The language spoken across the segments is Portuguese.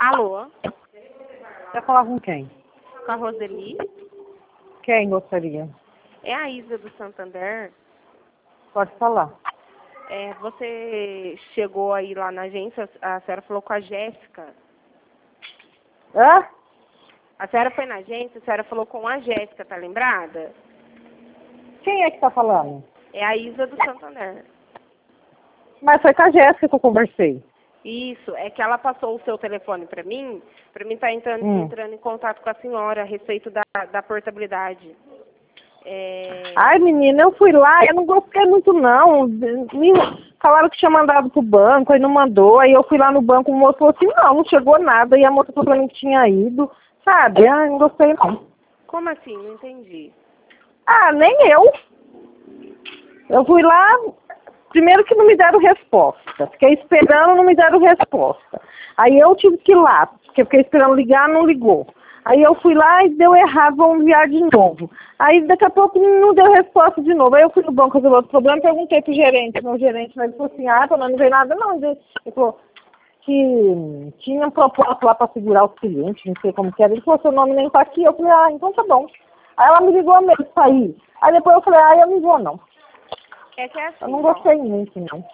Alô? Quer falar com quem? Com a Roseli? Quem gostaria? É a Isa do Santander. Pode falar. Você chegou aí lá na agência, a senhora falou com a Jéssica. Hã? A senhora foi na agência, a senhora falou com a Jéssica, tá lembrada? Quem é que tá falando? É a Isa do Santander. Mas foi com a Jéssica que eu conversei. Isso, é que ela passou o seu telefone para mim estar entrando em contato com a senhora a respeito da portabilidade. Ai, menina, eu fui lá, eu não gostei muito não. Me falaram que tinha mandado pro banco, aí não mandou. Aí eu fui lá no banco, o moço falou assim, não chegou nada. E a moça falou pra mim que tinha ido, sabe? Ai, não gostei não. Como assim? Não entendi. Ah, nem eu. Eu fui lá, primeiro que não me deram resposta. Fiquei esperando, não me deram resposta. Aí eu tive que ir lá, porque fiquei esperando ligar, não ligou. Aí eu fui lá e deu errado, vou enviar de novo. Aí daqui a pouco não deu resposta de novo. Aí eu fui no banco resolver outro problema, perguntei pro gerente, meu gerente, mas ele falou assim, não veio nada não. Ele falou que tinha um propósito lá para segurar os clientes, não sei como que era. Ele falou, seu nome nem tá aqui. Eu falei, então tá bom. Aí ela me ligou mesmo pra ir. Aí depois eu falei, eu não vou não. É que é assim, eu não gostei muito, não.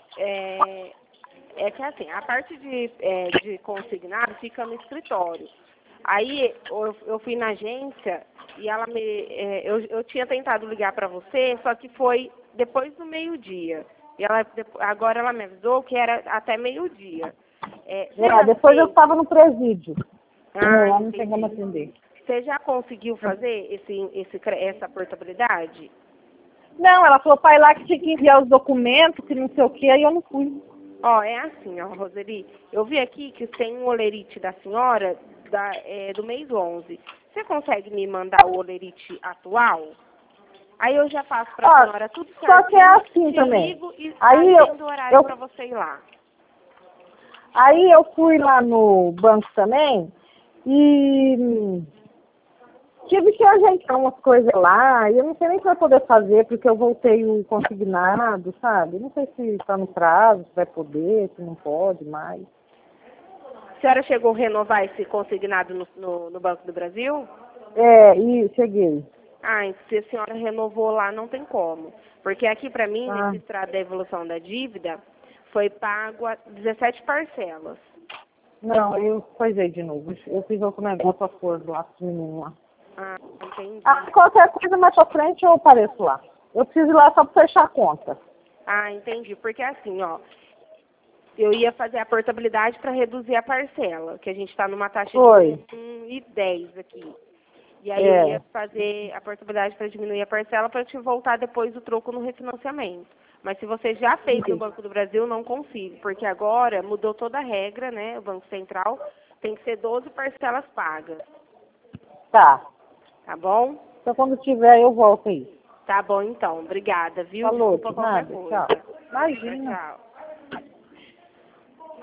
É que assim, a parte de consignado fica no escritório. Aí eu fui na agência e ela eu tinha tentado ligar para você, só que foi depois do meio-dia. E agora ela me avisou que era até meio-dia. Depois eu estava no presídio. Não não tem como atender. Você já conseguiu fazer essa portabilidade? Não, ela falou para ir lá que tinha que enviar os documentos, que não sei o que, aí eu não fui. É assim, Roseli, eu vi aqui que tem um olerite da senhora do mês 11. Você consegue me mandar o olerite atual? Aí eu já faço para a senhora tudo certinho. Só que é assim também. Ligo e aí do horário para você ir lá. Aí eu fui lá no banco também e tive que ajeitar umas coisas lá, e eu não sei nem se vai poder fazer, porque eu voltei o consignado, sabe? Não sei se está no prazo, se vai poder, se não pode mais. A senhora chegou a renovar esse consignado no Banco do Brasil? E cheguei. Se a senhora renovou lá, não tem como. Porque aqui para mim, registrado da evolução da dívida, foi pago a 17 parcelas. Não, eu coisei de novo. Eu fiz outro negócio a cor lá, com o menino lá. Entendi. Qualquer coisa mais pra frente eu apareço lá. Eu preciso ir lá só pra fechar a conta. Entendi. Porque assim, eu ia fazer a portabilidade para reduzir a parcela, que a gente está numa taxa de 1,10 aqui. E aí eu ia fazer a portabilidade para diminuir a parcela para te voltar depois o troco no refinanciamento. Mas se você já fez no Banco do Brasil, não consigo, porque agora mudou toda a regra, né? O Banco Central tem que ser 12 parcelas pagas. Tá. Tá bom? Então quando tiver eu volto aí. Tá bom então. Obrigada, viu? Falou, Desculpa qualquer coisa. Tchau. Imagina. Tchau.